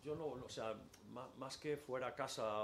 Yo no, o sea, más que fuera a casa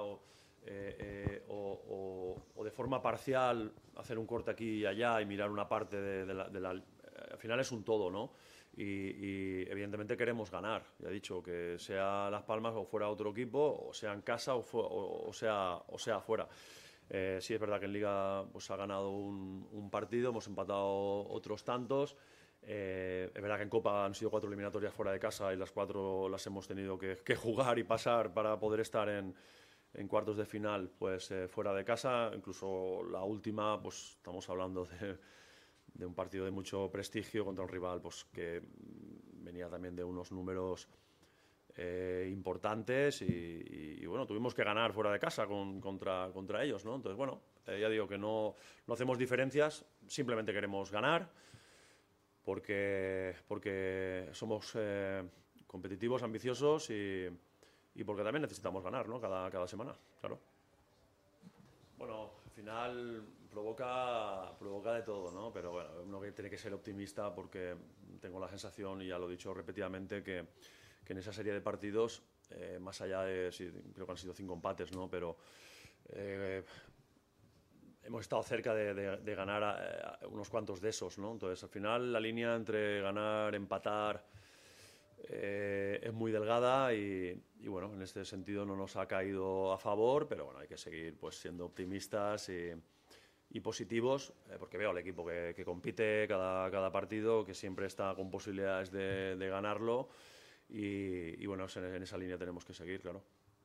o de forma parcial hacer un corte aquí y allá y mirar una parte al final es un todo, ¿no? Y evidentemente queremos ganar, ya he dicho, que sea Las Palmas o fuera otro equipo, o sea en casa o sea afuera. Sí es verdad que en Liga pues, ha ganado un partido, hemos empatado otros tantos. Es verdad que en Copa han sido 4 eliminatorias fuera de casa y las 4 las hemos tenido que jugar y pasar para poder estar en cuartos de final pues fuera de casa. Incluso la última, pues estamos hablando de un partido de mucho prestigio contra un rival pues que venía también de unos números importantes y, bueno, tuvimos que ganar fuera de casa contra ellos, ¿no? Entonces, bueno, ya digo que no hacemos diferencias, simplemente queremos ganar porque somos competitivos, ambiciosos y porque también necesitamos ganar, ¿no? Cada semana, claro. Bueno, al final provoca de todo, ¿no? Pero bueno, uno que tiene que ser optimista porque tengo la sensación, y ya lo he dicho repetidamente, que en esa serie de partidos, más allá de, sí, creo que han sido 5 empates, ¿no? Pero eh, hemos estado cerca de ganar unos cuantos de esos, ¿no? Entonces, al final, la línea entre ganar, empatar, es muy delgada y, bueno, en este sentido no nos ha caído a favor, pero bueno, hay que seguir pues siendo optimistas y positivos, porque veo al equipo que compite cada partido, que siempre está con posibilidades de ganarlo y, bueno, en esa línea tenemos que seguir, claro.